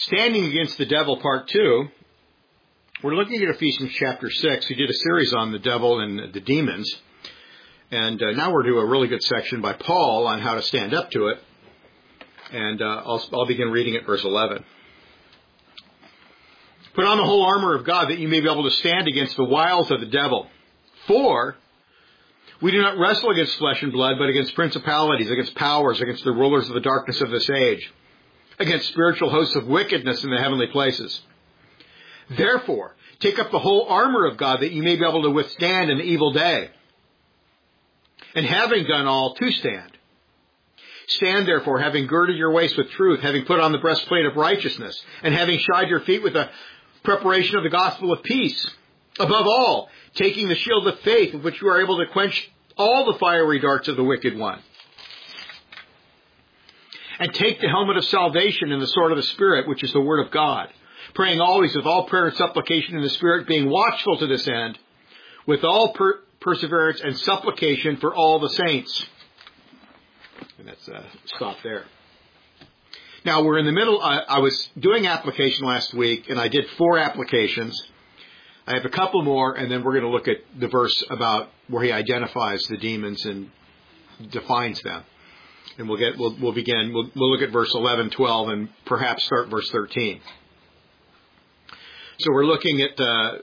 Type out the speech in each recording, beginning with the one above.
Standing Against the Devil, Part 2. We're looking at Ephesians chapter 6. We did a series on the devil and the demons. And now we're doing a really good section by Paul on how to stand up to it. And I'll begin reading at verse 11. Put on the whole armor of God that you may be able to stand against the wiles of the devil. For we do not wrestle against flesh and blood, but against principalities, against powers, against the rulers of the darkness of this age, against spiritual hosts of wickedness in the heavenly places. Therefore, take up the whole armor of God that you may be able to withstand in the evil day. And having done all, to stand. Stand therefore, having girded your waist with truth, having put on the breastplate of righteousness, and having shod your feet with the preparation of the gospel of peace. Above all, taking the shield of faith, with which you are able to quench all the fiery darts of the wicked one. And take the helmet of salvation and the sword of the Spirit, which is the word of God, praying always with all prayer and supplication in the Spirit, being watchful to this end, with all perseverance and supplication for all the saints. And that's stop there. Now, we're in the middle. I was doing application last week, and I did 4 applications. I have a couple more, and then we're going to look at the verse about where he identifies the demons and defines them. And we'll look at verse 11, 12, and perhaps start verse 13. So we're looking at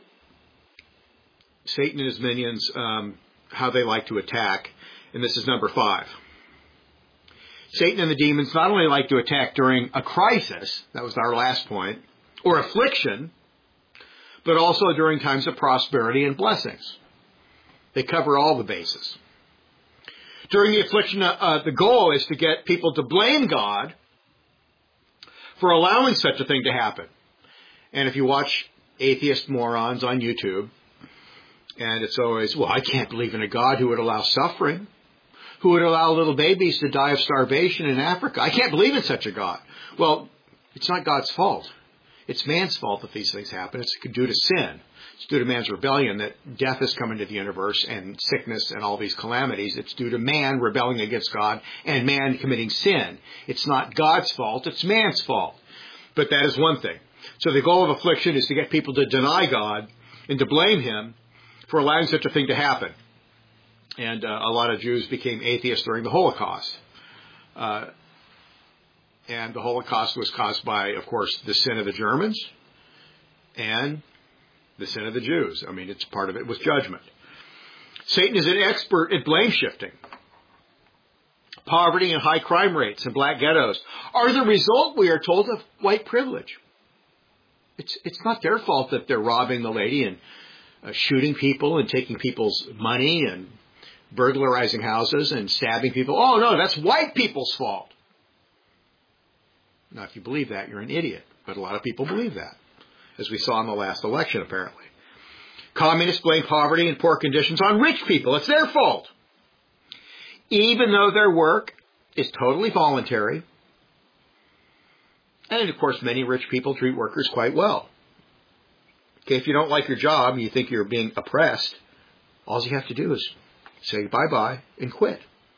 Satan and his minions, how they like to attack. And this is number 5. Satan and the demons not only like to attack during a crisis, that was our last point, or affliction, but also during times of prosperity and blessings. They cover all the bases. During the affliction, the goal is to get people to blame God for allowing such a thing to happen. And if you watch atheist morons on YouTube, and it's always, well, I can't believe in a God who would allow suffering, who would allow little babies to die of starvation in Africa. I can't believe in such a God. Well, it's not God's fault. It's man's fault that these things happen. It's due to sin. It's due to man's rebellion that death has come into the universe and sickness and all these calamities. It's due to man rebelling against God and man committing sin. It's not God's fault. It's man's fault. But that is one thing. So the goal of affliction is to get people to deny God and to blame him for allowing such a thing to happen. And a lot of Jews became atheists during the Holocaust. And the Holocaust was caused by, of course, the sin of the Germans and the sin of the Jews. I mean, it's part of it was judgment. Satan is an expert at blame shifting. Poverty and high crime rates and black ghettos are the result, we are told, of white privilege. It's not their fault that they're robbing the lady and shooting people and taking people's money and burglarizing houses and stabbing people. Oh, no, that's white people's fault. Now, if you believe that, you're an idiot. But a lot of people believe that, as we saw in the last election, apparently. Communists blame poverty and poor conditions on rich people. It's their fault. Even though their work is totally voluntary. And, of course, many rich people treat workers quite well. Okay, if you don't like your job and you think you're being oppressed, all you have to do is say bye-bye and quit.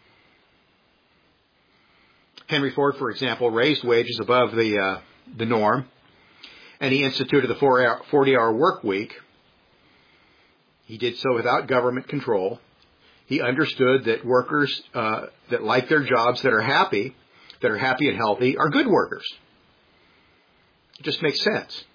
Henry Ford, for example, raised wages above the norm, and he instituted the 40-hour work week. He did so without government control. He understood that workers that like their jobs, that are happy and healthy, are good workers. It just makes sense.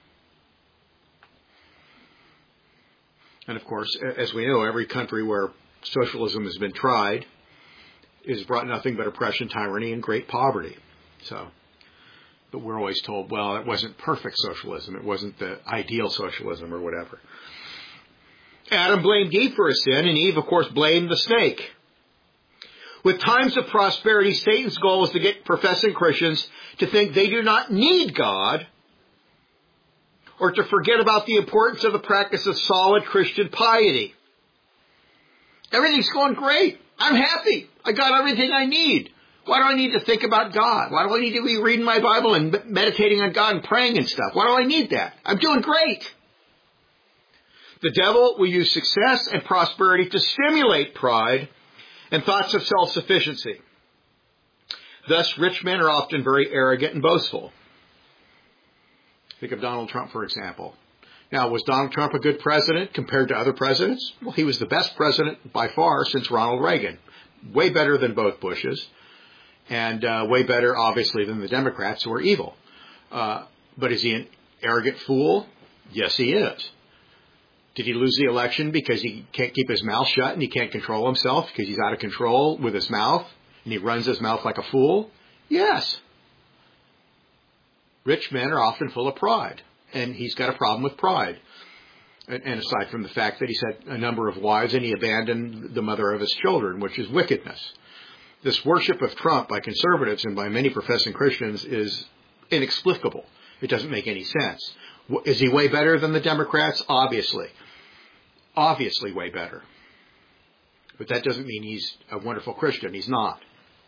And of course, as we know, every country where socialism has been tried has brought nothing but oppression, tyranny, and great poverty. But we're always told, well, it wasn't perfect socialism. It wasn't the ideal socialism or whatever. Adam blamed Eve for his sin, and Eve, of course, blamed the snake. With times of prosperity, Satan's goal is to get professing Christians to think they do not need God, or to forget about the importance of the practice of solid Christian piety. Everything's going great. I'm happy. I got everything I need. Why do I need to think about God? Why do I need to be reading my Bible and meditating on God and praying and stuff? Why do I need that? I'm doing great. The devil will use success and prosperity to stimulate pride and thoughts of self-sufficiency. Thus, rich men are often very arrogant and boastful. Think of Donald Trump, for example. Now, was Donald Trump a good president compared to other presidents? Well, he was the best president by far since Ronald Reagan. Way better than both Bushes, and way better, obviously, than the Democrats who are evil. But is he an arrogant fool? Yes, he is. Did he lose the election because he can't keep his mouth shut and he can't control himself because he's out of control with his mouth and he runs his mouth like a fool? Yes. Rich men are often full of pride, and he's got a problem with pride. And aside from the fact that he's had a number of wives and he abandoned the mother of his children, which is wickedness. This worship of Trump by conservatives and by many professing Christians is inexplicable. It doesn't make any sense. Is he way better than the Democrats? Obviously. Obviously way better. But that doesn't mean he's a wonderful Christian. He's not.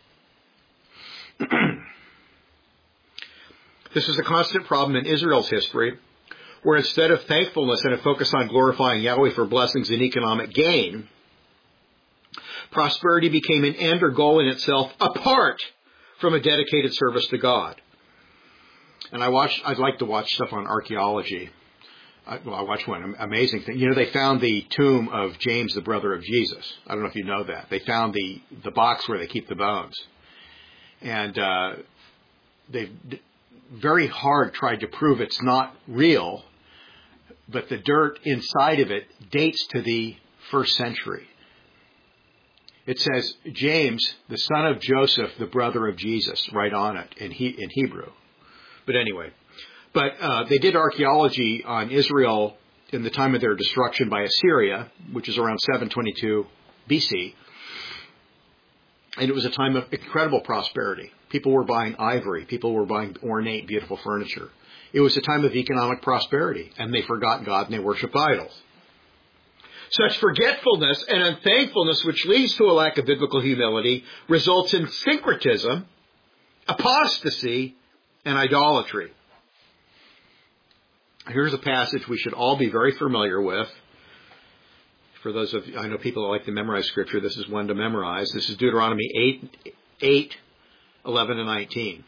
This is a constant problem in Israel's history, where instead of thankfulness and a focus on glorifying Yahweh for blessings and economic gain, prosperity became an end or goal in itself apart from a dedicated service to God. And I'd like to watch stuff on archaeology. I watched one amazing thing. You know, they found the tomb of James, the brother of Jesus. I don't know if you know that. They found the box where they keep the bones. And they've very hard tried to prove it's not real, but the dirt inside of it dates to the 1st century. It says, James, the son of Joseph, the brother of Jesus, right on it in Hebrew. But anyway, they did archaeology on Israel in the time of their destruction by Assyria, which is around 722 BC. And it was a time of incredible prosperity. People were buying ivory. People were buying ornate, beautiful furniture. It was a time of economic prosperity, and they forgot God and they worshiped idols. Such forgetfulness and unthankfulness, which leads to a lack of biblical humility, results in syncretism, apostasy, and idolatry. Here's a passage we should all be very familiar with. For those of you, I know people that like to memorize Scripture, this is one to memorize. This is Deuteronomy 8, 11 and 19.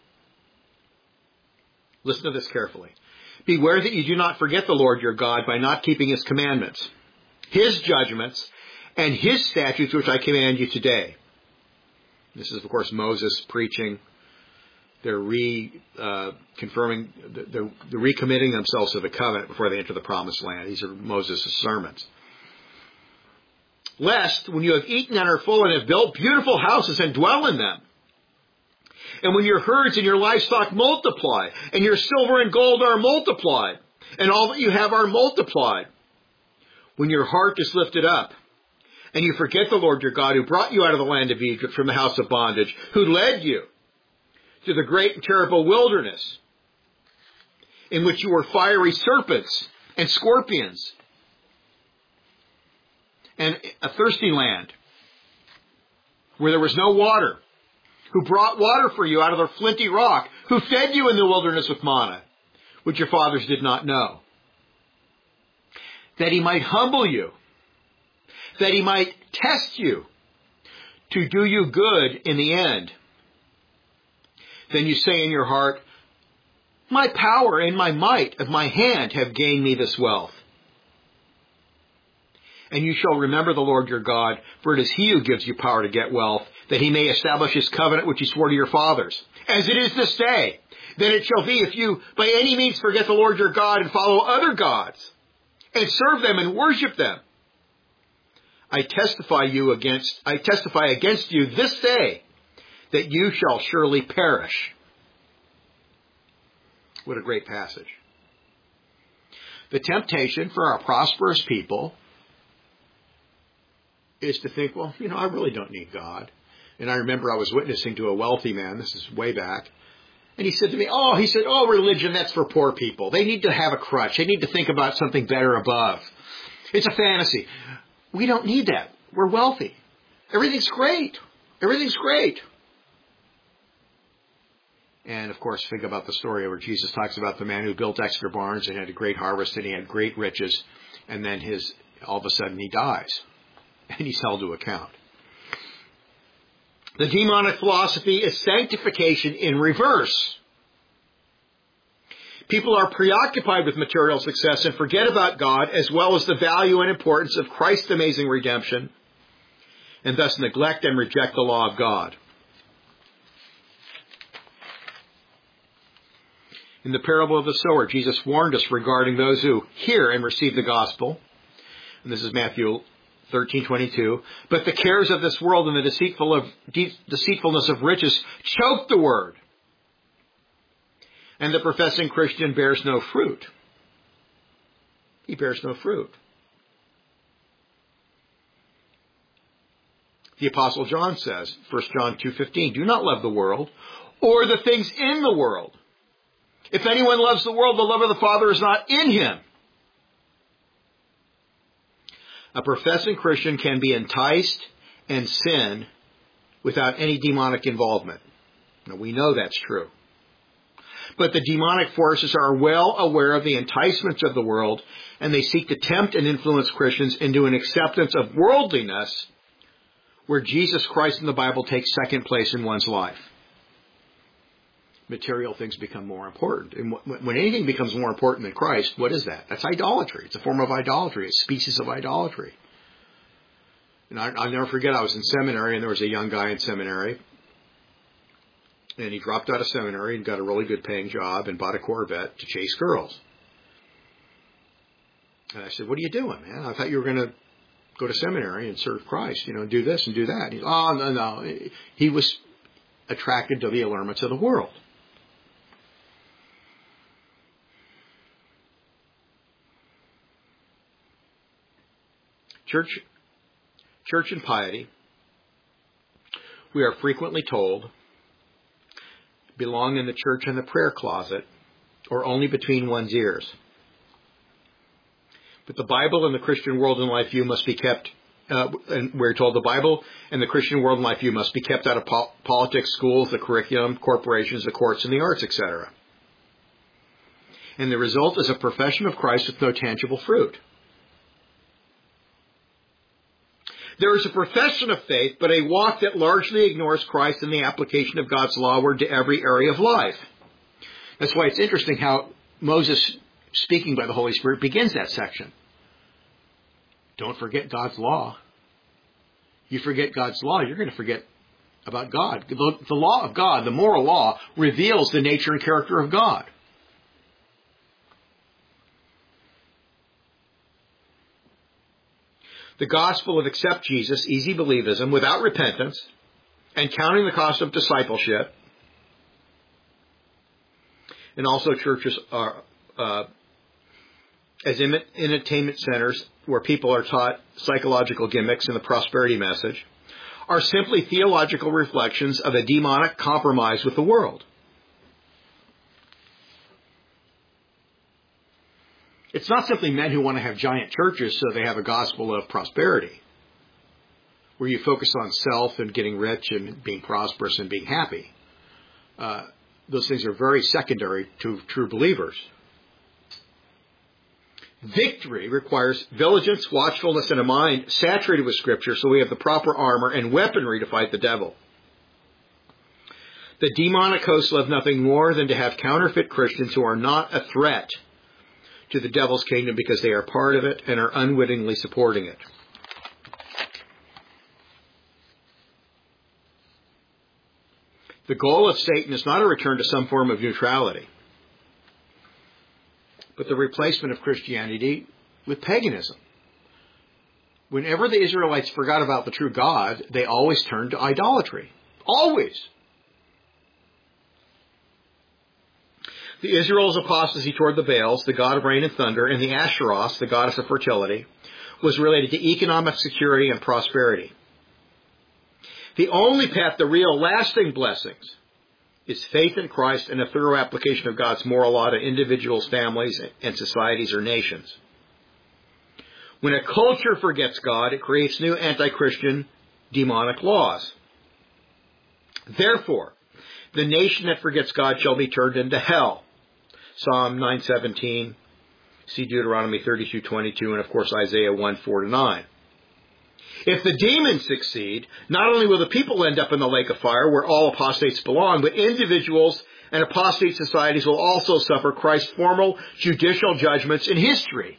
Listen to this carefully. Beware that you do not forget the Lord your God by not keeping His commandments, His judgments, and His statutes which I command you today. This is, of course, Moses preaching. They're recommitting themselves to the covenant before they enter the promised land. These are Moses' sermons. Lest, when you have eaten and are full and have built beautiful houses and dwell in them, and when your herds and your livestock multiply, and your silver and gold are multiplied, and all that you have are multiplied, when your heart is lifted up, and you forget the Lord your God who brought you out of the land of Egypt from the house of bondage, who led you to the great and terrible wilderness, in which you were fiery serpents and scorpions, and a thirsty land, where there was no water, who brought water for you out of the flinty rock, who fed you in the wilderness with manna, which your fathers did not know, that He might humble you, that He might test you, to do you good in the end. Then you say in your heart, my power and my might of my hand have gained me this wealth. And you shall remember the Lord your God, for it is He who gives you power to get wealth, that He may establish His covenant which He swore to your fathers, as it is this day. Then it shall be, if you by any means forget the Lord your God and follow other gods, and serve them and worship them, I testify against you this day, that you shall surely perish. What a great passage. The temptation for our prosperous people is to think, well, I really don't need God. And I remember I was witnessing to a wealthy man, this is way back, and he said to me, religion, that's for poor people. They need to have a crutch. They need to think about something better above. It's a fantasy. We don't need that. We're wealthy. Everything's great. Everything's great. And, of course, think about the story where Jesus talks about the man who built extra barns and had a great harvest and he had great riches, and then all of a sudden he dies. And he's held to account. The demonic philosophy is sanctification in reverse. People are preoccupied with material success and forget about God as well as the value and importance of Christ's amazing redemption, and thus neglect and reject the law of God. In the parable of the sower, Jesus warned us regarding those who hear and receive the gospel. And this is Matthew 13:22. But the cares of this world and the deceitfulness of riches choke the word, and the professing Christian bears no fruit. He bears no fruit. The Apostle John says, 1 John 2:15, do not love the world or the things in the world. If anyone loves the world, the love of the Father is not in him. A professing Christian can be enticed and sin without any demonic involvement. Now, we know that's true. But the demonic forces are well aware of the enticements of the world, and they seek to tempt and influence Christians into an acceptance of worldliness where Jesus Christ in the Bible takes second place in one's life. Material things become more important. And when anything becomes more important than Christ, what is that? That's idolatry. It's a form of idolatry. It's a species of idolatry. And I'll never forget, I was in seminary, and there was a young guy in seminary. And he dropped out of seminary and got a really good paying job and bought a Corvette to chase girls. And I said, what are you doing, man? I thought you were going to go to seminary and serve Christ, do this and do that. And he, no. He was attracted to the allurements of the world. Church and piety, we are frequently told, belong in the church and the prayer closet, or only between one's ears. But the Bible and the Christian world and life view must be kept, and we're told the Bible and the Christian world and life view must be kept out of politics, schools, the curriculum, corporations, the courts, and the arts, etc. And the result is a profession of Christ with no tangible fruit. There is a profession of faith, but a walk that largely ignores Christ and the application of God's law word to every area of life. That's why it's interesting how Moses, speaking by the Holy Spirit, begins that section. Don't forget God's law. You forget God's law, you're going to forget about God. The law of God, the moral law, reveals the nature and character of God. The gospel of accept Jesus, easy believism, without repentance, and counting the cost of discipleship, and also churches are as entertainment centers where people are taught psychological gimmicks and the prosperity message, are simply theological reflections of a demonic compromise with the world. It's not simply men who want to have giant churches so they have a gospel of prosperity, where you focus on self and getting rich and being prosperous and being happy. Those things are very secondary to true believers. Victory requires diligence, watchfulness, and a mind saturated with Scripture so we have the proper armor and weaponry to fight the devil. The demonic hosts love nothing more than to have counterfeit Christians who are not a threat to the devil's kingdom because they are part of it and are unwittingly supporting it. The goal of Satan is not a return to some form of neutrality, but the replacement of Christianity with paganism. Whenever the Israelites forgot about the true God, they always turned to idolatry. Always. The Israel's apostasy toward the Baals, the god of rain and thunder, and the Asheroth, the goddess of fertility, was related to economic security and prosperity. The only path to real lasting blessings is faith in Christ and a thorough application of God's moral law to individuals, families, and societies or nations. When a culture forgets God, it creates new anti-Christian demonic laws. Therefore, the nation that forgets God shall be turned into hell. Psalm 9:17, see Deuteronomy 32:22, and of course Isaiah 1:4-9. If the demons succeed, not only will the people end up in the lake of fire where all apostates belong, but individuals and apostate societies will also suffer Christ's formal judicial judgments in history.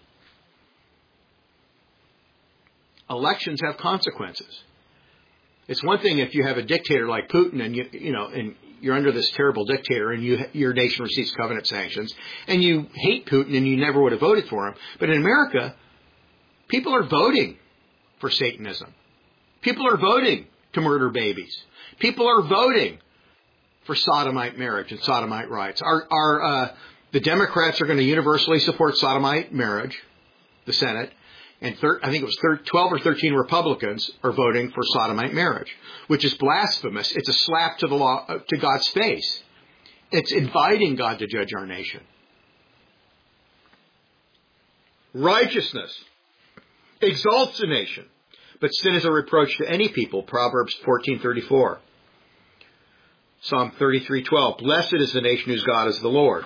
Elections have consequences. It's one thing if you have a dictator like Putin and and you're under this terrible dictator and your nation receives covenant sanctions and you hate Putin and you never would have voted for him. But in America, people are voting for Satanism. People are voting to murder babies. People are voting for sodomite marriage and sodomite rights. The Democrats are going to universally support sodomite marriage, the Senate, and I think it was 12 or 13 Republicans are voting for sodomite marriage, which is blasphemous. It's a slap to the law, to God's face. It's inviting God to judge our nation. Righteousness exalts a nation, but sin is a reproach to any people. Proverbs 14:34. Psalm 33:12. Blessed is the nation whose God is the Lord.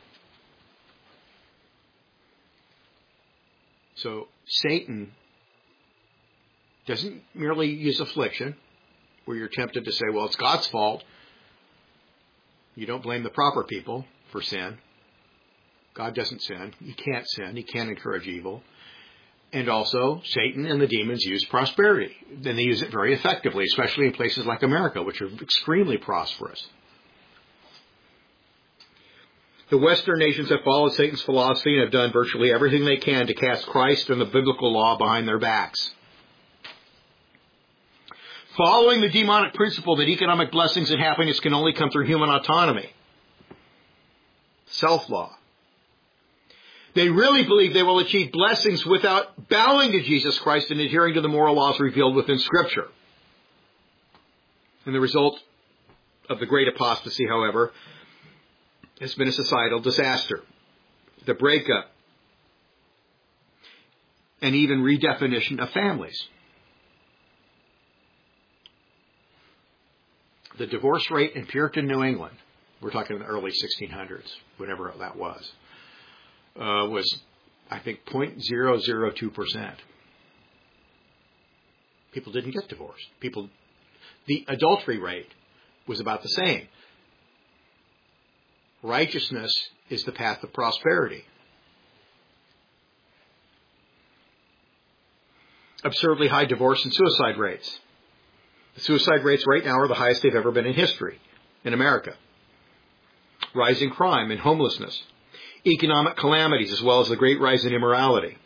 So Satan doesn't merely use affliction, where you're tempted to say, well, it's God's fault. You don't blame the proper people for sin. God doesn't sin. He can't sin. He can't encourage evil. And also, Satan and the demons use prosperity. And they use it very effectively, especially in places like America, which are extremely prosperous. The Western nations have followed Satan's philosophy and have done virtually everything they can to cast Christ and the biblical law behind their backs. Following the demonic principle that economic blessings and happiness can only come through human autonomy, self-law. They really believe they will achieve blessings without bowing to Jesus Christ and adhering to the moral laws revealed within Scripture. And the result of the great apostasy, however, has been a societal disaster. The breakup and even redefinition of families. The divorce rate in Puritan New England, we're talking in the early 1600s, whatever that was I think 0.002%. People didn't get divorced. The adultery rate was about the same. Righteousness is the path of prosperity. Absurdly high divorce and suicide rates. The suicide rates right now are the highest they've ever been in history in America. Rising crime and homelessness. Economic calamities, as well as the great rise in immorality.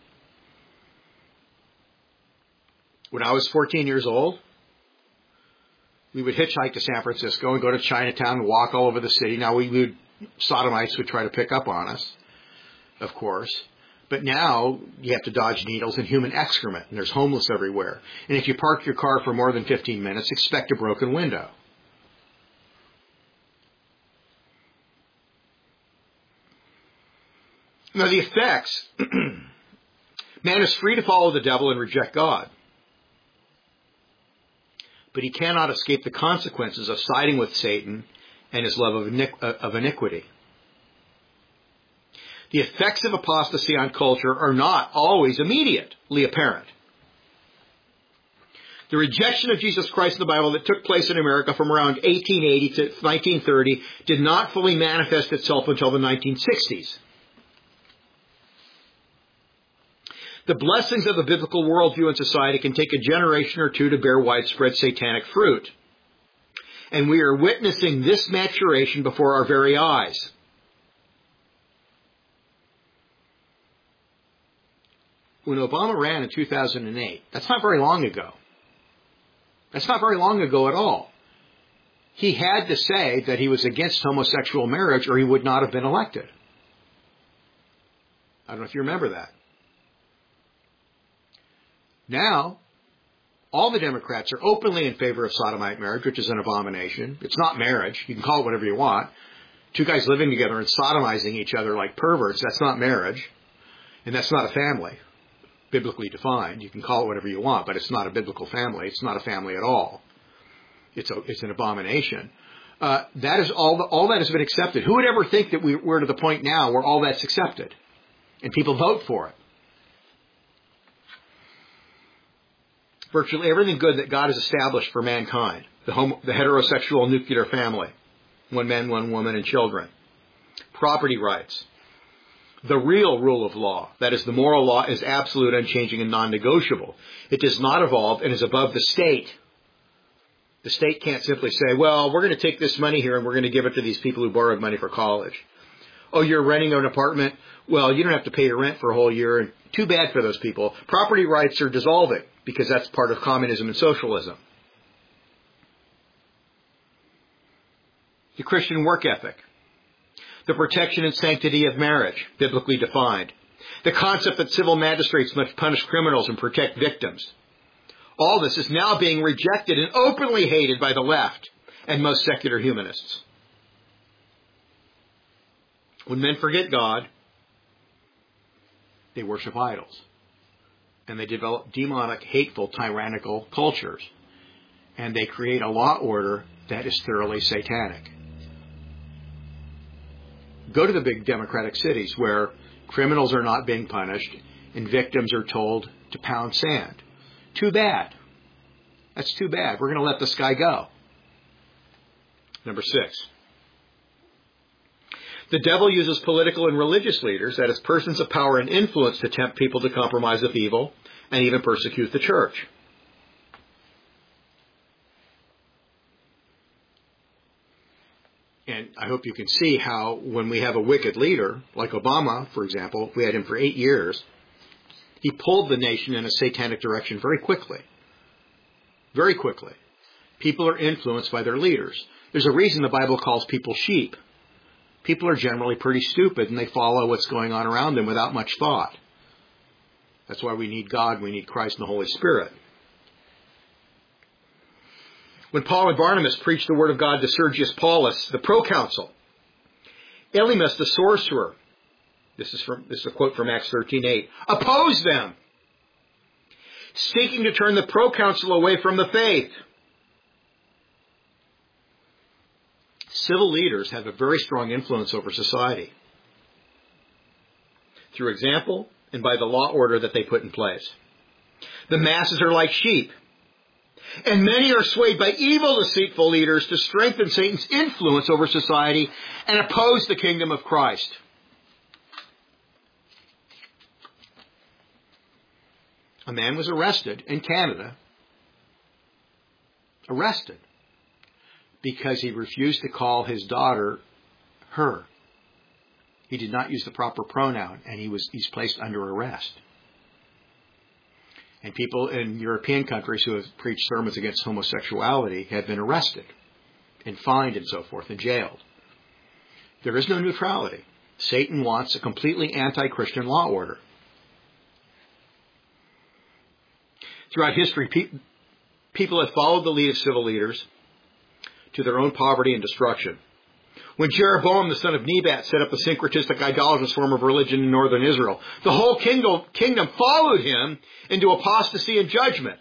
When I was 14 years old, we would hitchhike to San Francisco and go to Chinatown and walk all over the city. Now, sodomites would try to pick up on us, of course. But now you have to dodge needles and human excrement, and there's homeless everywhere. And if you park your car for more than 15 minutes, expect a broken window. Now, the effects, man is free to follow the devil and reject God. But he cannot escape the consequences of siding with Satan and his love of iniquity. The effects of apostasy on culture are not always immediately apparent. The rejection of Jesus Christ in the Bible that took place in America from around 1880 to 1930 did not fully manifest itself until the 1960s. The blessings of the biblical worldview in society can take a generation or two to bear widespread satanic fruit. And we are witnessing this maturation before our very eyes. When Obama ran in 2008, that's not very long ago. That's not very long ago at all. He had to say that he was against homosexual marriage or he would not have been elected. I don't know if you remember that. Now, all the Democrats are openly in favor of sodomite marriage, which is an abomination. It's not marriage. You can call it whatever you want. Two guys living together and sodomizing each other like perverts, that's not marriage. And that's not a family, biblically defined. You can call it whatever you want, but it's not a biblical family. It's not a family at all. It's an abomination. That is all that has been accepted. Who would ever think that we're to the point now where all that's accepted and people vote for it? Virtually everything good that God has established for mankind, the heterosexual nuclear family, one man, one woman, and children. Property rights. The real rule of law, that is, the moral law, is absolute, unchanging, and non-negotiable. It does not evolve and is above the state. The state can't simply say, well, we're going to take this money here and we're going to give it to these people who borrowed money for college. Oh, you're renting an apartment? Well, you don't have to pay your rent for a whole year. And too bad for those people. Property rights are dissolving because that's part of communism and socialism. The Christian work ethic. The protection and sanctity of marriage, biblically defined. The concept that civil magistrates must punish criminals and protect victims. All this is now being rejected and openly hated by the left and most secular humanists. When men forget God, they worship idols. And they develop demonic, hateful, tyrannical cultures. And they create a law order that is thoroughly satanic. Go to the big democratic cities where criminals are not being punished and victims are told to pound sand. Too bad. That's too bad. We're going to let this guy go. Number 6. The devil uses political and religious leaders, that is, persons of power and influence, to tempt people to compromise with evil and even persecute the church. And I hope you can see how when we have a wicked leader, like Obama, for example, we had him for 8 years, he pulled the nation in a satanic direction very quickly. Very quickly. People are influenced by their leaders. There's a reason the Bible calls people sheep. People are generally pretty stupid and they follow what's going on around them without much thought. That's why we need God, we need Christ and the Holy Spirit. When Paul and Barnabas preached the word of God to Sergius Paulus, the proconsul, Elymas the sorcerer, this is a quote from Acts 13:8, opposed them, seeking to turn the proconsul away from the faith. Civil leaders have a very strong influence over society through example and by the law order that they put in place. The masses are like sheep, and many are swayed by evil, deceitful leaders to strengthen Satan's influence over society and oppose the kingdom of Christ. A man was arrested in Canada, because he refused to call his daughter her. He did not use the proper pronoun, and he's placed under arrest. And people in European countries who have preached sermons against homosexuality have been arrested and fined and so forth and jailed. There is no neutrality. Satan wants a completely anti-Christian law order. Throughout history, people have followed the lead of civil leaders to their own poverty and destruction. When Jeroboam, the son of Nebat, set up a syncretistic idolatrous form of religion in northern Israel, the whole kingdom followed him into apostasy and judgment.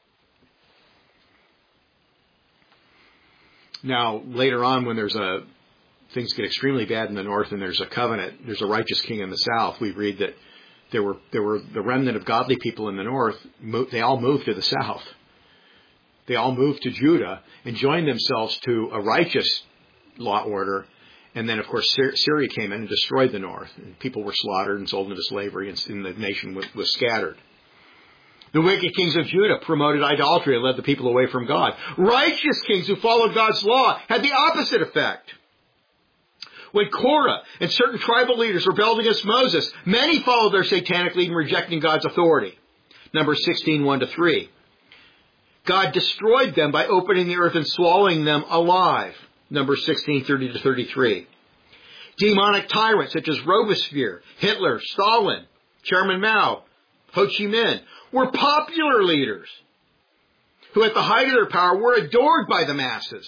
Now, later on, when things get extremely bad in the north and there's a covenant, there's a righteous king in the south, we read that there were the remnant of godly people in the north, they all moved to the south. They all moved to Judah and joined themselves to a righteous law order. And then, of course, Syria came in and destroyed the north. And people were slaughtered and sold into slavery, and the nation was scattered. The wicked kings of Judah promoted idolatry and led the people away from God. Righteous kings who followed God's law had the opposite effect. When Korah and certain tribal leaders rebelled against Moses, many followed their satanic lead in rejecting God's authority. Numbers 16:1-3. God destroyed them by opening the earth and swallowing them alive. Numbers 16:30-33. Demonic tyrants such as Robespierre, Hitler, Stalin, Chairman Mao, Ho Chi Minh were popular leaders who at the height of their power were adored by the masses.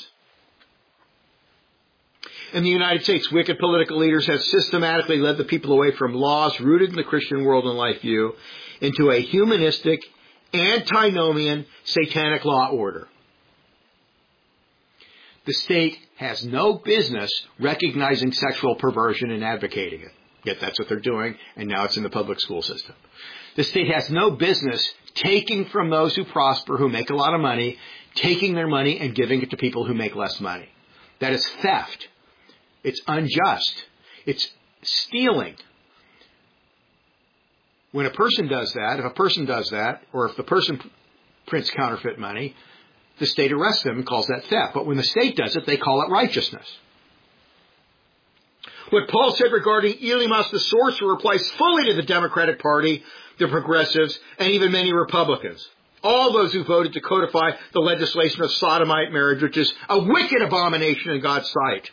In the United States, wicked political leaders have systematically led the people away from laws rooted in the Christian world and life view into a humanistic, antinomian, satanic law order. The state has no business recognizing sexual perversion and advocating it. Yet that's what they're doing, and now it's in the public school system. The state has no business taking from those who prosper, who make a lot of money, taking their money and giving it to people who make less money. That is theft. It's unjust. It's stealing. When a person does that, or if the person prints counterfeit money, the state arrests them and calls that theft. But when the state does it, they call it righteousness. What Paul said regarding Elymas the sorcerer applies fully to the Democratic Party, the Progressives, and even many Republicans. All those who voted to codify the legislation of sodomite marriage, which is a wicked abomination in God's sight.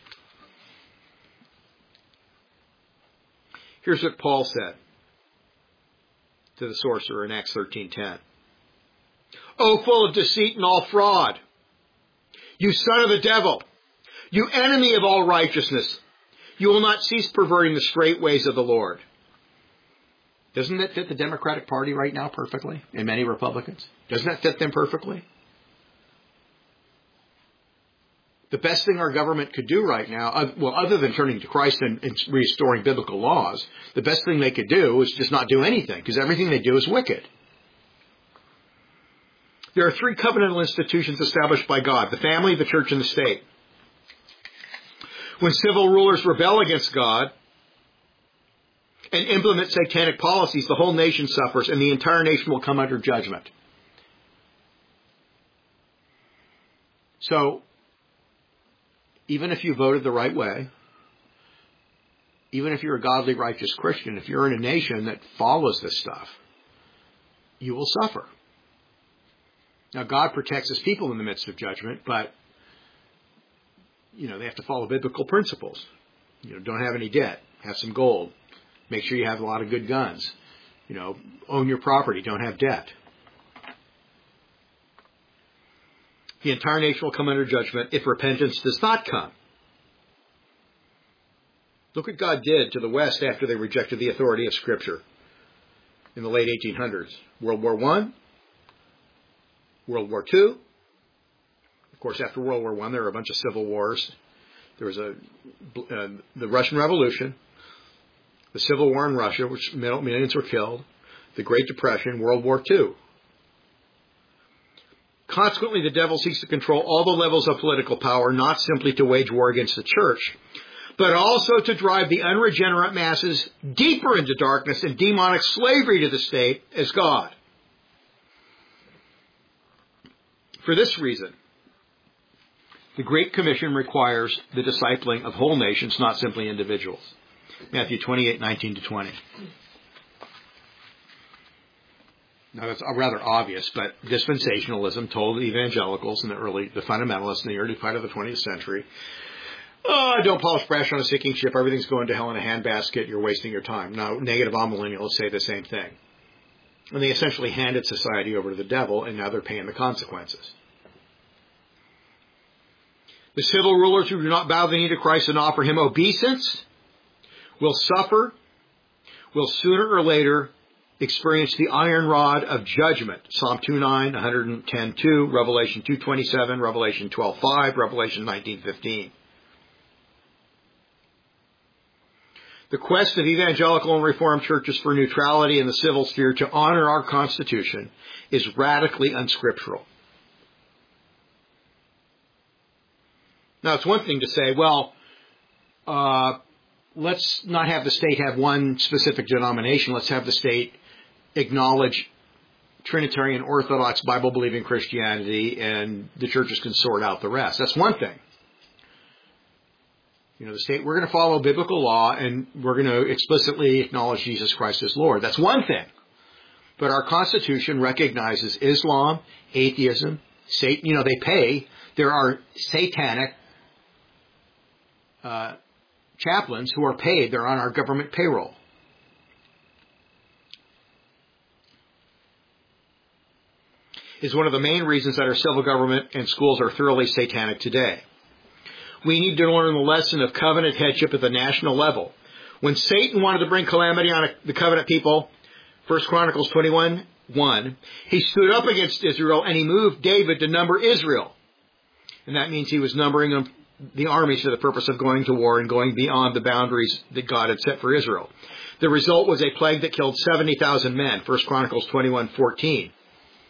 Here's what Paul said to the sorcerer in Acts 13:10. "O full of deceit and all fraud, you son of the devil, you enemy of all righteousness, you will not cease perverting the straight ways of the Lord." Doesn't that fit the Democratic Party right now perfectly? And many Republicans? Doesn't that fit them perfectly? The best thing our government could do right now, other than turning to Christ and restoring biblical laws, the best thing they could do is just not do anything, because everything they do is wicked. There are three covenantal institutions established by God: the family, the church, and the state. When civil rulers rebel against God and implement satanic policies, the whole nation suffers, and the entire nation will come under judgment. So, even if you voted the right way, even if you're a godly, righteous Christian, if you're in a nation that follows this stuff, you will suffer. Now, God protects His people in the midst of judgment, but, they have to follow biblical principles. Don't have any debt. Have some gold. Make sure you have a lot of good guns. Own your property. Don't have debt. The entire nation will come under judgment if repentance does not come. Look what God did to the West after they rejected the authority of Scripture in the late 1800s. World War I, World War II. Of course, after World War I, there were a bunch of civil wars. There was the Russian Revolution, the Civil War in Russia, which millions were killed, the Great Depression, World War II. Consequently, the devil seeks to control all the levels of political power, not simply to wage war against the church, but also to drive the unregenerate masses deeper into darkness and demonic slavery to the state as God. For this reason, the Great Commission requires the discipling of whole nations, not simply individuals. Matthew 28:19-20. Now, that's rather obvious, but dispensationalism told evangelicals and the fundamentalists in the early part of the 20th century, don't polish brass on a sinking ship, everything's going to hell in a handbasket, you're wasting your time. Now, negative amillennialists say the same thing. And they essentially handed society over to the devil, and now they're paying the consequences. The civil rulers who do not bow the knee to Christ and offer Him obeisance will suffer, will sooner or later experience the iron rod of judgment. Psalm 2:9, 110:2, Revelation 2:27, Revelation 12:5, Revelation 19:15. The quest of evangelical and Reformed churches for neutrality in the civil sphere to honor our Constitution is radically unscriptural. Now, it's one thing to say, let's not have the state have one specific denomination. Let's have the state acknowledge Trinitarian, Orthodox, Bible-believing Christianity, and the churches can sort out the rest. That's one thing. The state, we're going to follow biblical law, and we're going to explicitly acknowledge Jesus Christ as Lord. That's one thing. But our Constitution recognizes Islam, atheism, Satan. There are satanic chaplains who are paid. They're on our government payroll. Is one of the main reasons that our civil government and schools are thoroughly satanic today. We need to learn the lesson of covenant headship at the national level. When Satan wanted to bring calamity on the covenant people, 1 Chronicles 21:1, he stood up against Israel and he moved David to number Israel. And that means he was numbering the armies for the purpose of going to war and going beyond the boundaries that God had set for Israel. The result was a plague that killed 70,000 men, 1 Chronicles 21:14.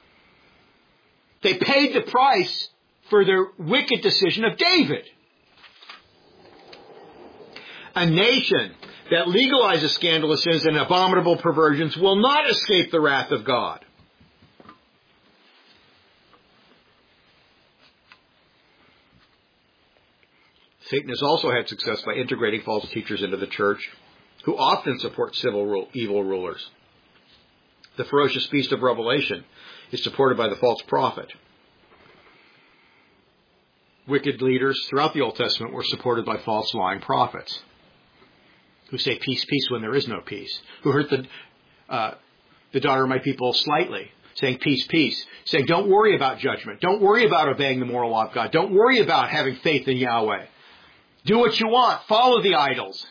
They paid the price for their wicked decision of David. A nation that legalizes scandalous sins and abominable perversions will not escape the wrath of God. Satan has also had success by integrating false teachers into the church, who often support evil rulers. The ferocious beast of Revelation is supported by the false prophet. Wicked leaders throughout the Old Testament were supported by false lying prophets who say peace, peace when there is no peace, who hurt the daughter of my people slightly, saying peace, peace, saying don't worry about judgment, don't worry about obeying the moral law of God, don't worry about having faith in Yahweh. Do what you want, follow the idols.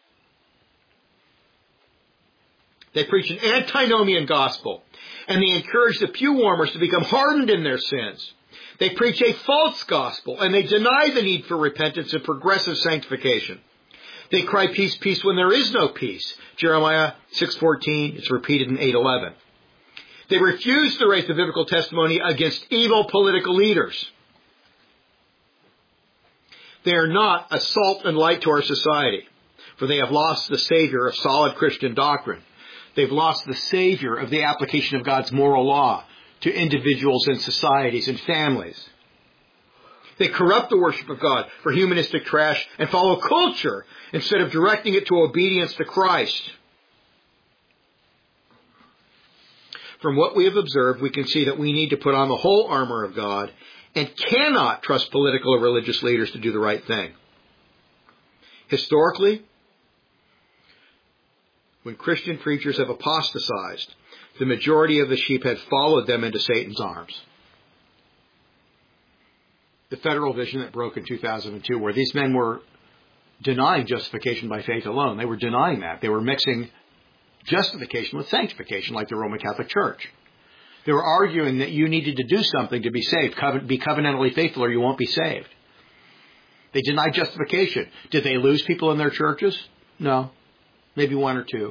They preach an antinomian gospel, and they encourage the pew warmers to become hardened in their sins. They preach a false gospel, and they deny the need for repentance and progressive sanctification. They cry peace, peace when there is no peace. Jeremiah 6:14, it's repeated in 8:11. They refuse to raise the biblical testimony against evil political leaders. They are not a salt and light to our society, for they have lost the Savior of solid Christian doctrine. They've lost the Savior of the application of God's moral law to individuals and societies and families. They corrupt the worship of God for humanistic trash and follow culture instead of directing it to obedience to Christ. From what we have observed, we can see that we need to put on the whole armor of God and cannot trust political or religious leaders to do the right thing. Historically, when Christian preachers have apostatized, the majority of the sheep had followed them into Satan's arms. The federal vision that broke in 2002, where these men were denying justification by faith alone, they were denying that. They were mixing justification with sanctification like the Roman Catholic Church. They were arguing that you needed to do something to be saved, be covenantally faithful or you won't be saved. They denied justification. Did they lose people in their churches? No. Maybe one or two.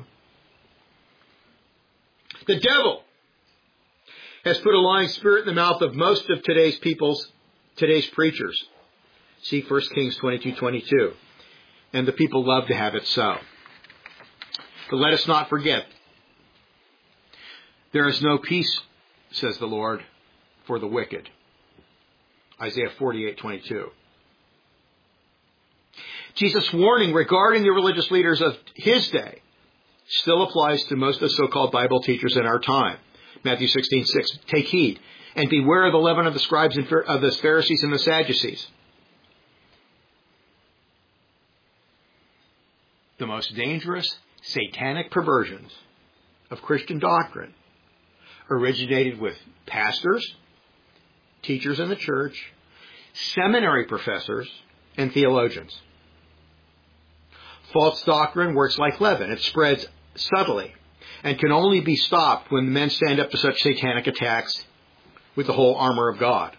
The devil has put a lying spirit in the mouth of most of today's preachers. See 1 Kings 22:22. And the people love to have it so. But let us not forget, there is no peace, says the Lord, for the wicked. Isaiah 48:22. Jesus' warning regarding the religious leaders of his day still applies to most of the so-called Bible teachers in our time. Matthew 16:6, take heed and beware of the leaven of the scribes and of the Pharisees and the Sadducees. The most dangerous satanic perversions of Christian doctrine originated with pastors, teachers in the church, seminary professors, and theologians. False doctrine works like leaven. It spreads subtly and can only be stopped when the men stand up to such satanic attacks with the whole armor of God.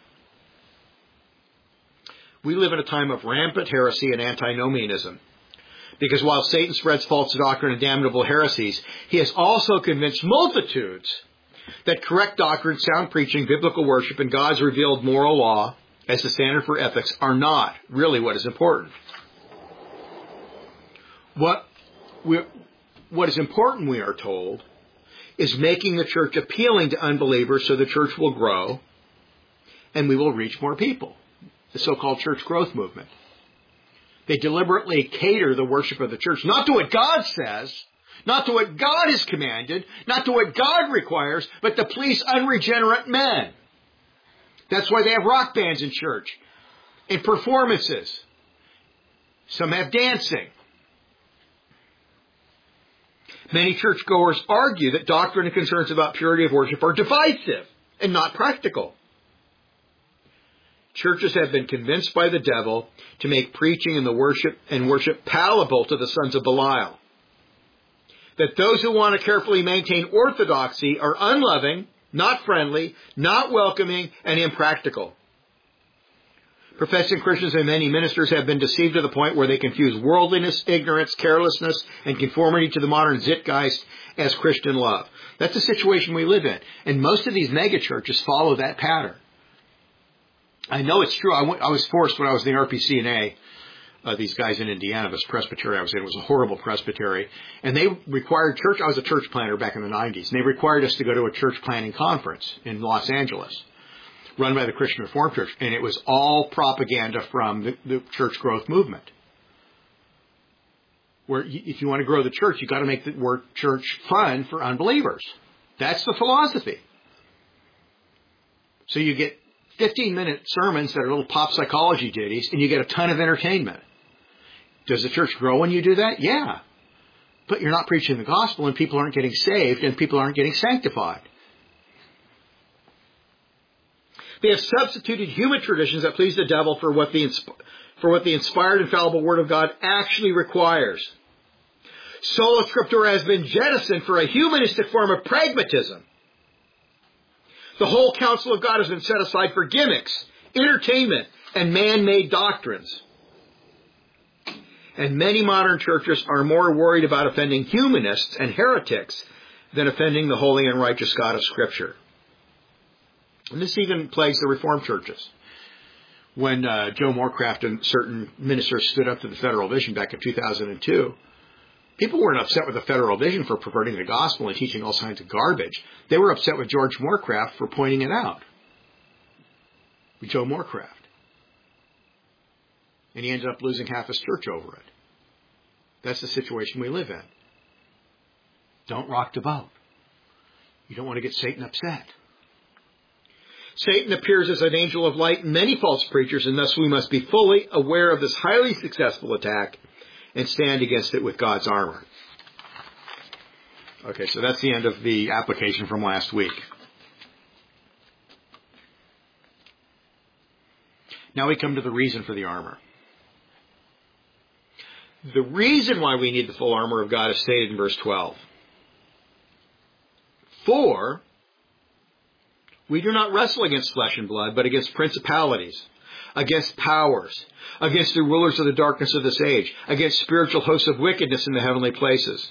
We live in a time of rampant heresy and antinomianism, because while Satan spreads false doctrine and damnable heresies, he has also convinced multitudes that correct doctrine, sound preaching, biblical worship, and God's revealed moral law as the standard for ethics are not really what is important. What is important, we are told, is making the church appealing to unbelievers so the church will grow and we will reach more people. The so-called church growth movement. They deliberately cater the worship of the church, not to what God says, not to what God has commanded, not to what God requires, but to please unregenerate men. That's why they have rock bands in church and performances. Some have dancing. Many churchgoers argue that doctrine and concerns about purity of worship are divisive and not practical. Churches have been convinced by the devil to make preaching and worship palatable to the sons of Belial. That those who want to carefully maintain orthodoxy are unloving, not friendly, not welcoming, and impractical. Professing Christians and many ministers have been deceived to the point where they confuse worldliness, ignorance, carelessness, and conformity to the modern zeitgeist as Christian love. That's the situation we live in. And most of these megachurches follow that pattern. I know it's true. I was forced when I was in the RPCNA these guys in Indiana, this presbytery I was in. It was a horrible presbytery. And they required church. I was a church planter back in the 90s. And they required us to go to a church planting conference in Los Angeles, run by the Christian Reformed Church. And it was all propaganda from the church growth movement. Where if you want to grow the church, you've got to make the word church fun for unbelievers. That's the philosophy. So you get 15-minute sermons that are little pop psychology ditties, and you get a ton of entertainment. Does the church grow when you do that? Yeah. But you're not preaching the gospel, and people aren't getting saved, and people aren't getting sanctified. They have substituted human traditions that please the devil for what the inspired, infallible Word of God actually requires. Sola Scriptura has been jettisoned for a humanistic form of pragmatism. The whole counsel of God has been set aside for gimmicks, entertainment, and man-made doctrines. And many modern churches are more worried about offending humanists and heretics than offending the holy and righteous God of Scripture. And this even plagues the Reformed churches. When Joe Morecraft and certain ministers stood up to the Federal Vision back in 2002, people weren't upset with the Federal Vision for perverting the gospel and teaching all kinds of garbage. They were upset with George Morecraft for pointing it out. With Joe Morecraft. And he ended up losing half his church over it. That's the situation we live in. Don't rock the boat. You don't want to get Satan upset. Satan appears as an angel of light in many false preachers, and thus we must be fully aware of this highly successful attack and stand against it with God's armor. Okay, so that's the end of the application from last week. Now we come to the reason for the armor. The reason why we need the full armor of God is stated in verse 12. For we do not wrestle against flesh and blood, but against principalities, against powers, against the rulers of the darkness of this age, against spiritual hosts of wickedness in the heavenly places.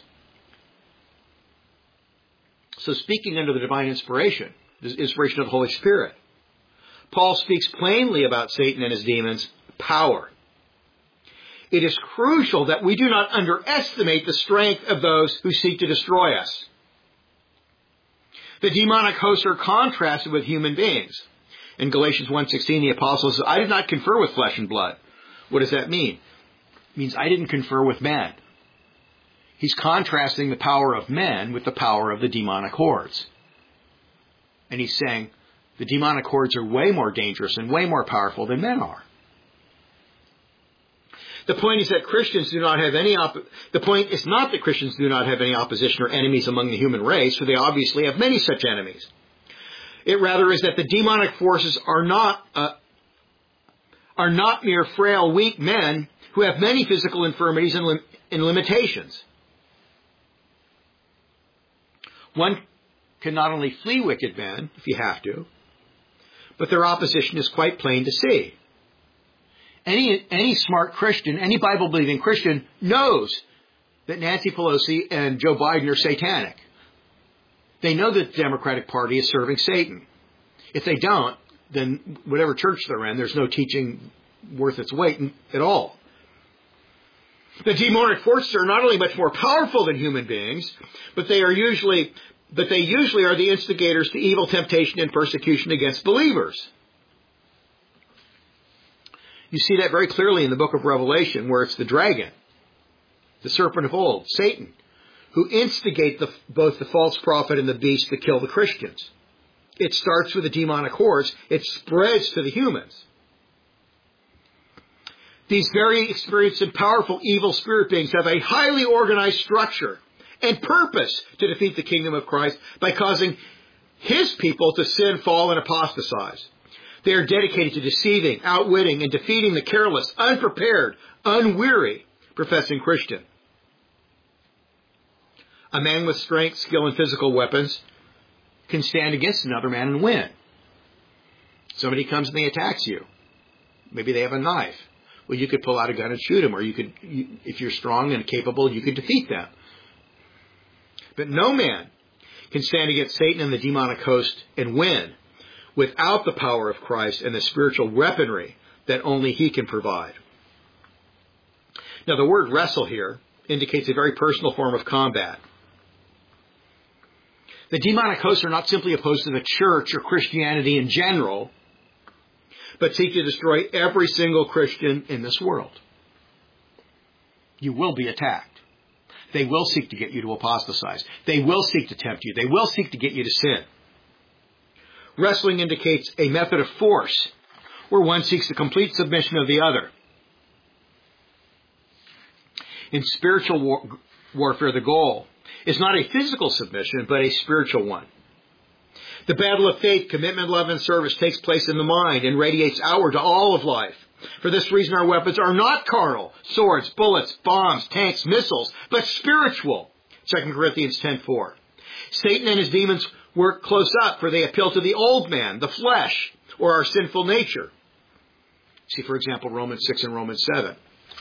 So speaking under the divine inspiration, the inspiration of the Holy Spirit, Paul speaks plainly about Satan and his demons' power. It is crucial that we do not underestimate the strength of those who seek to destroy us. The demonic hosts are contrasted with human beings. In Galatians 1:16, the apostle says, I did not confer with flesh and blood. What does that mean? It means I didn't confer with men. He's contrasting the power of men with the power of the demonic hordes. And he's saying the demonic hordes are way more dangerous and way more powerful than men are. The point is that Christians do not have any the point is not that Christians do not have any opposition or enemies among the human race, for they obviously have many such enemies. It rather is that the demonic forces are not mere frail, weak men who have many physical infirmities and limitations. One can not only flee wicked men, if you have to, but their opposition is quite plain to see. Any smart Christian, any Bible-believing Christian knows that Nancy Pelosi and Joe Biden are satanic. They know that the Democratic Party is serving Satan. If they don't, then whatever church they're in, there's no teaching worth its weight at all. The demonic forces are not only much more powerful than human beings, but they usually are the instigators to evil, temptation, and persecution against believers. You see that very clearly in the book of Revelation, where it's the dragon, the serpent of old, Satan, who instigate both the false prophet and the beast to kill the Christians. It starts with the demonic hordes. It spreads to the humans. These very experienced and powerful evil spirit beings have a highly organized structure and purpose to defeat the kingdom of Christ by causing His people to sin, fall, and apostatize. They are dedicated to deceiving, outwitting, and defeating the careless, unprepared, unweary, professing Christian. A man with strength, skill, and physical weapons can stand against another man and win. Somebody comes and they attacks you. Maybe they have a knife. Well, you could pull out a gun and shoot them, or if you're strong and capable, you could defeat them. But no man can stand against Satan and the demonic host and win without the power of Christ and the spiritual weaponry that only He can provide. Now, the word wrestle here indicates a very personal form of combat. The demonic hosts are not simply opposed to the church or Christianity in general, but seek to destroy every single Christian in this world. You will be attacked. They will seek to get you to apostatize. They will seek to tempt you. They will seek to get you to sin. Wrestling indicates a method of force where one seeks the complete submission of the other. In spiritual warfare, the goal is not a physical submission, but a spiritual one. The battle of faith, commitment, love, and service takes place in the mind and radiates outward to all of life. For this reason, our weapons are not carnal, swords, bullets, bombs, tanks, missiles, but spiritual. 2 Corinthians 10:4. Satan and his demons work close up, for they appeal to the old man, the flesh, or our sinful nature. See, for example, Romans 6 and Romans 7.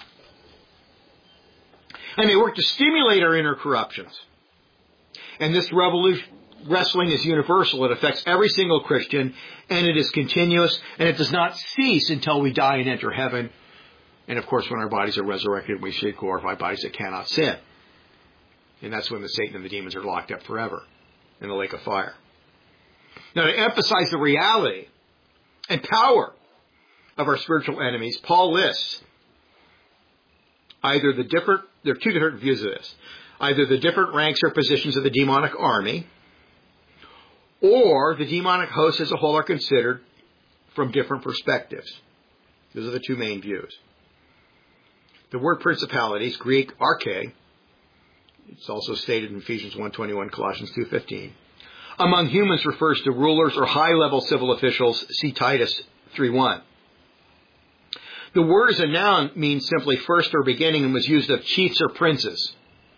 And they work to stimulate our inner corruptions. And this wrestling is universal. It affects every single Christian, and it is continuous, and it does not cease until we die and enter heaven. And of course, when our bodies are resurrected, we see glorified bodies that cannot sin. And that's when the Satan and the demons are locked up forever in the lake of fire. Now, to emphasize the reality and power of our spiritual enemies, Paul lists there are two different views of this. Either the different ranks or positions of the demonic army, or the demonic hosts as a whole are considered from different perspectives. Those are the two main views. The word principalities, Greek arche, it's also stated in Ephesians 1:21, Colossians 2:15. Among humans refers to rulers or high-level civil officials, see Titus 3:1. The word as a noun means simply first or beginning and was used of chiefs or princes.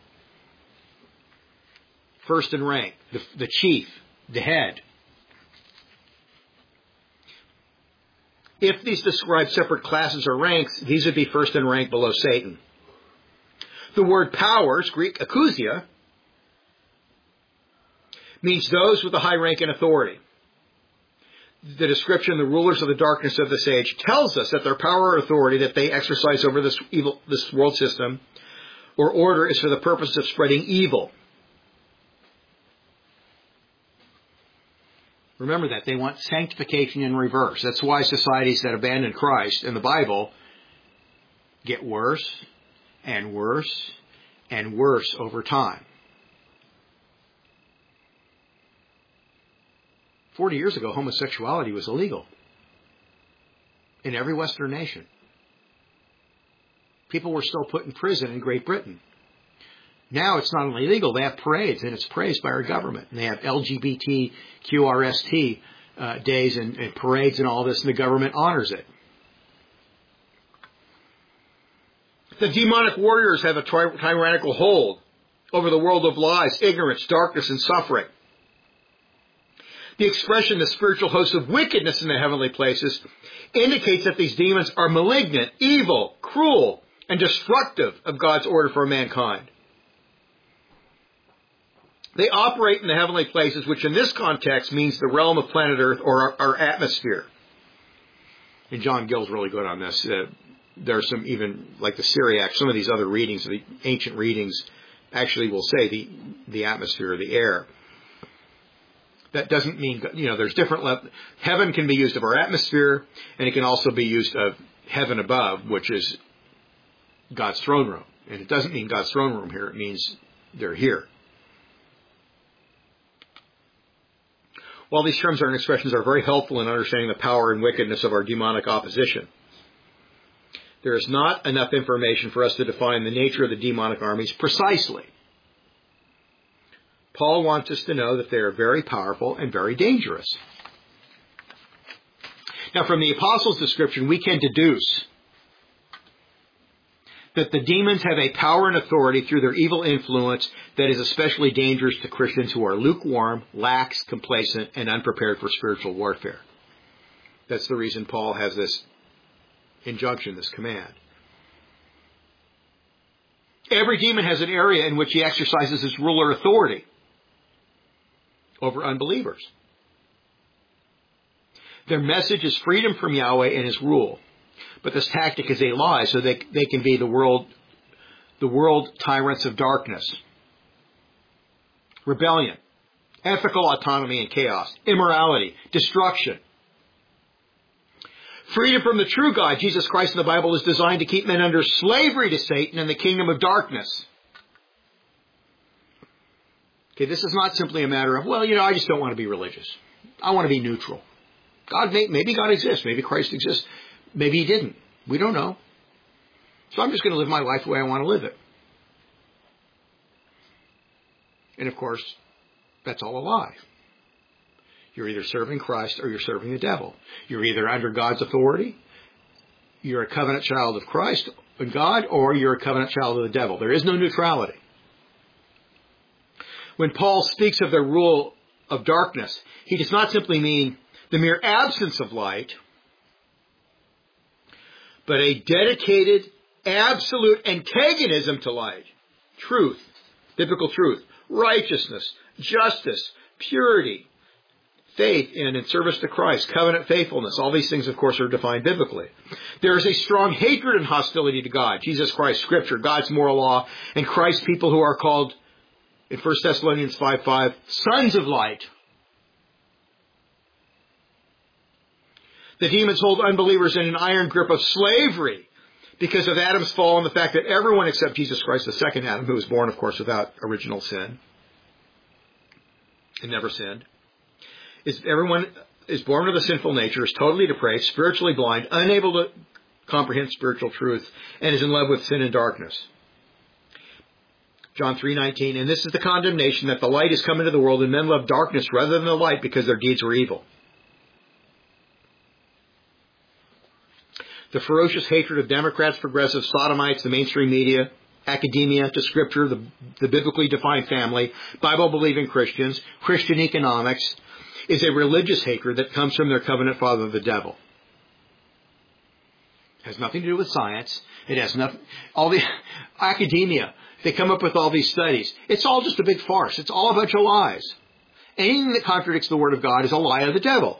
First in rank, the chief, the head. If these describe separate classes or ranks, these would be first in rank below Satan. The word powers, Greek exousia, means those with a high rank and authority. The description, the rulers of the darkness of this age, tells us that their power or authority that they exercise over this world system or order is for the purpose of spreading evil. Remember that. They want sanctification in reverse. That's why societies that abandon Christ in the Bible get worse and worse and worse over time. 40 years ago, homosexuality was illegal in every Western nation. People were still put in prison in Great Britain. Now it's not only legal, they have parades, and it's praised by our government. And they have LGBTQRST days and parades and all this, and the government honors it. The demonic warriors have a tyrannical hold over the world of lies, ignorance, darkness, and suffering. The expression, the spiritual hosts of wickedness in the heavenly places, indicates that these demons are malignant, evil, cruel, and destructive of God's order for mankind. They operate in the heavenly places, which in this context means the realm of planet Earth or our atmosphere. And John Gill's really good on this. There are some, even like the Syriac, some of these other readings, the ancient readings, actually will say the atmosphere, the air. That doesn't mean, there's different heaven can be used of our atmosphere, and it can also be used of heaven above, which is God's throne room. And it doesn't mean God's throne room here. It means they're here. While these terms and expressions are very helpful in understanding the power and wickedness of our demonic opposition, there is not enough information for us to define the nature of the demonic armies precisely. Paul wants us to know that they are very powerful and very dangerous. Now, from the apostles' description, we can deduce that the demons have a power and authority through their evil influence that is especially dangerous to Christians who are lukewarm, lax, complacent, and unprepared for spiritual warfare. That's the reason Paul has this injunction, this command. Every demon has an area in which he exercises his ruler authority over unbelievers. Their message is freedom from Yahweh and his rule. But this tactic is a lie, so they can be the world the world tyrants of darkness. Rebellion, ethical autonomy and chaos, immorality, destruction. Freedom from the true God, Jesus Christ in the Bible, is designed to keep men under slavery to Satan and the kingdom of darkness. Okay, this is not simply a matter of, well, I just don't want to be religious. I want to be neutral. Maybe God exists. Maybe Christ exists. Maybe He didn't. We don't know. So I'm just going to live my life the way I want to live it. And of course, that's all a lie. You're either serving Christ or you're serving the devil. You're either under God's authority, you're a covenant child of Christ and God, or you're a covenant child of the devil. There is no neutrality. When Paul speaks of the rule of darkness, he does not simply mean the mere absence of light, but a dedicated, absolute antagonism to light. Truth, biblical truth, righteousness, justice, purity, faith in and service to Christ, covenant faithfulness. All these things, of course, are defined biblically. There is a strong hatred and hostility to God, Jesus Christ, Scripture, God's moral law, and Christ's people who are called, in 1 Thessalonians 5:5, sons of light. The demons hold unbelievers in an iron grip of slavery because of Adam's fall and the fact that everyone except Jesus Christ, the second Adam, who was born, of course, without original sin and never sinned, everyone is born with a sinful nature, is totally depraved, spiritually blind, unable to comprehend spiritual truth, and is in love with sin and darkness. John 3:19, and this is the condemnation, that the light has come into the world, and men love darkness rather than the light because their deeds were evil. The ferocious hatred of Democrats, progressives, sodomites, the mainstream media, academia, to Scripture, the biblically defined family, Bible-believing Christians, Christian economics, is a religious hatred that comes from their covenant father, the devil. It has nothing to do with science. It has nothing. All the academia, they come up with all these studies. It's all just a big farce. It's all a bunch of lies. Anything that contradicts the Word of God is a lie of the devil.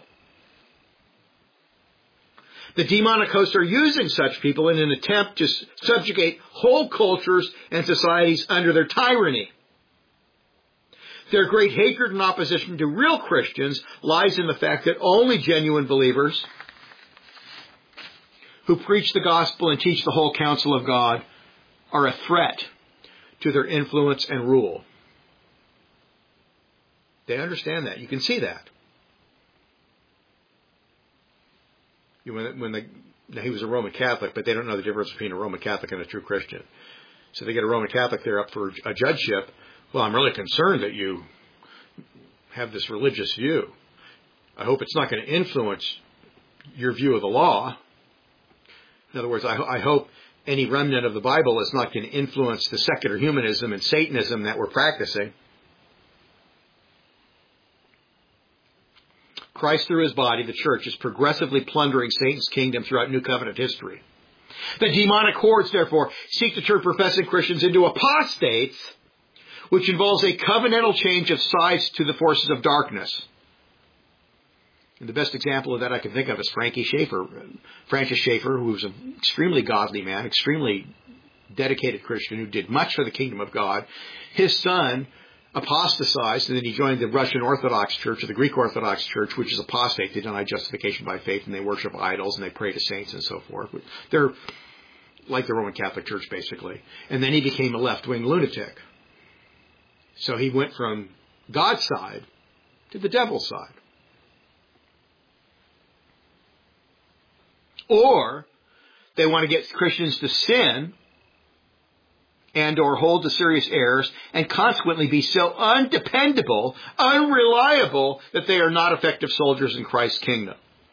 The demonic hosts are using such people in an attempt to subjugate whole cultures and societies under their tyranny. Their great hatred and opposition to real Christians lies in the fact that only genuine believers who preach the gospel and teach the whole counsel of God are a threat to their influence and rule. They understand that. You can see that. He was a Roman Catholic, but they don't know the difference between a Roman Catholic and a true Christian. So they get a Roman Catholic there up for a judgeship. Well, I'm really concerned that you have this religious view. I hope it's not going to influence your view of the law. In other words, I hope any remnant of the Bible is not going to influence the secular humanism and Satanism that we're practicing. Christ, through His body, the church, is progressively plundering Satan's kingdom throughout New Covenant history. The demonic hordes, therefore, seek to turn professing Christians into apostates, which involves a covenantal change of sides to the forces of darkness. And the best example of that I can think of is Francis Schaeffer, who was an extremely godly man, extremely dedicated Christian, who did much for the kingdom of God. His son apostatized, and then he joined the Russian Orthodox Church, or the Greek Orthodox Church, which is apostate. They deny justification by faith, and they worship idols, and they pray to saints and so forth. They're like the Roman Catholic Church, basically. And then he became a left-wing lunatic. So he went from God's side to the devil's side. Or they want to get Christians to sin and or hold to serious errors and consequently be so undependable, unreliable, that they are not effective soldiers in Christ's kingdom.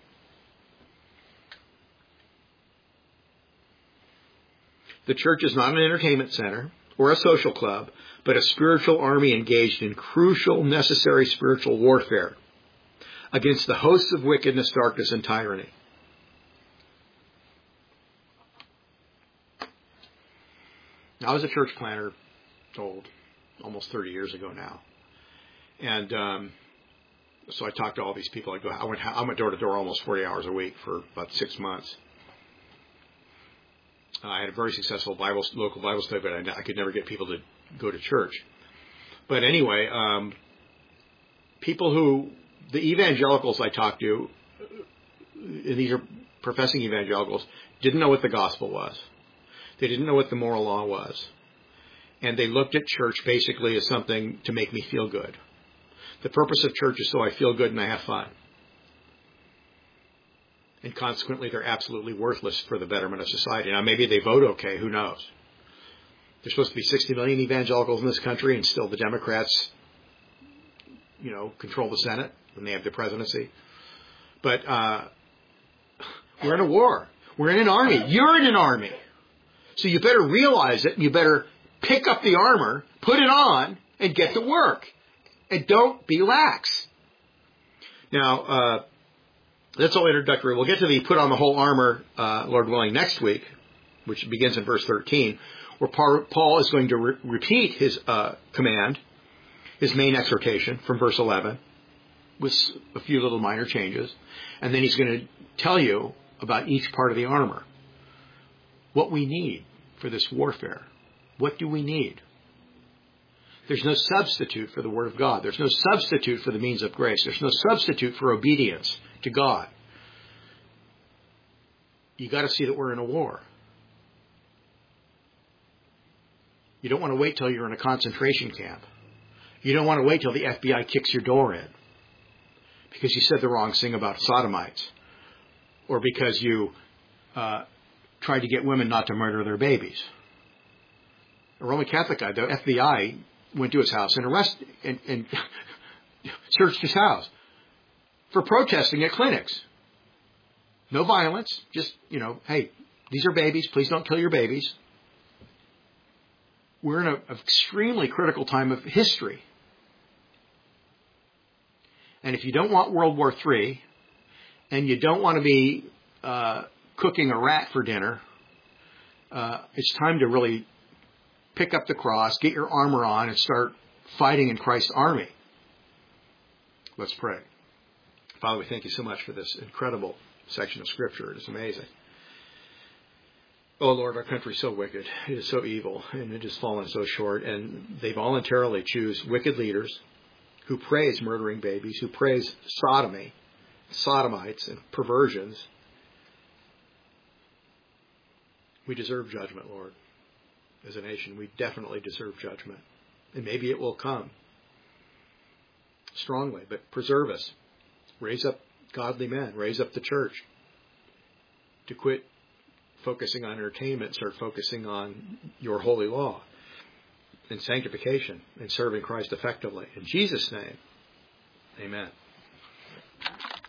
The church is not an entertainment center or a social club, but a spiritual army engaged in crucial, necessary spiritual warfare against the hosts of wickedness, darkness, and tyranny. I was a church planter, almost 30 years ago now. And so I talked to all these people. I went door to door almost 40 hours a week for about 6 months. I had a very successful local Bible study, but I could never get people to go to church. But anyway, the evangelicals I talked to, and these are professing evangelicals, didn't know what the gospel was. They didn't know what the moral law was. And they looked at church basically as something to make me feel good. The purpose of church is so I feel good and I have fun. And consequently, they're absolutely worthless for the betterment of society. Now, maybe they vote okay, who knows? There's supposed to be 60 million evangelicals in this country, and still the Democrats, control the Senate when they have the presidency. But we're in a war. We're in an army. You're in an army. So you better realize it, and you better pick up the armor, put it on, and get to work. And don't be lax. Now, that's all introductory. We'll get to the put on the whole armor, Lord willing, next week, which begins in verse 13, where Paul is going to repeat his command, his main exhortation from verse 11, with a few little minor changes. And then he's going to tell you about each part of the armor. What we need for this warfare. What do we need? There's no substitute for the Word of God. There's no substitute for the means of grace. There's no substitute for obedience to God. You got to see that we're in a war. You don't want to wait till you're in a concentration camp. You don't want to wait till the FBI kicks your door in because you said the wrong thing about sodomites, or because you tried to get women not to murder their babies. A Roman Catholic guy, the FBI went to his house and arrested and searched his house for protesting at clinics. No violence, just, hey, these are babies, please don't kill your babies. We're in an extremely critical time of history. And if you don't want World War III, and you don't want to be cooking a rat for dinner, it's time to really pick up the cross, get your armor on, and start fighting in Christ's army. Let's pray. Father, we thank you so much for this incredible section of Scripture. It is amazing. Oh, Lord, our country is so wicked. It is so evil, and it has fallen so short. And they voluntarily choose wicked leaders who praise murdering babies, who praise sodomy, sodomites, and perversions. We deserve judgment, Lord. As a nation, we definitely deserve judgment. And maybe it will come strongly, but preserve us. Raise up godly men. Raise up the church to quit focusing on entertainment, start focusing on your holy law and sanctification and serving Christ effectively. In Jesus' name, amen.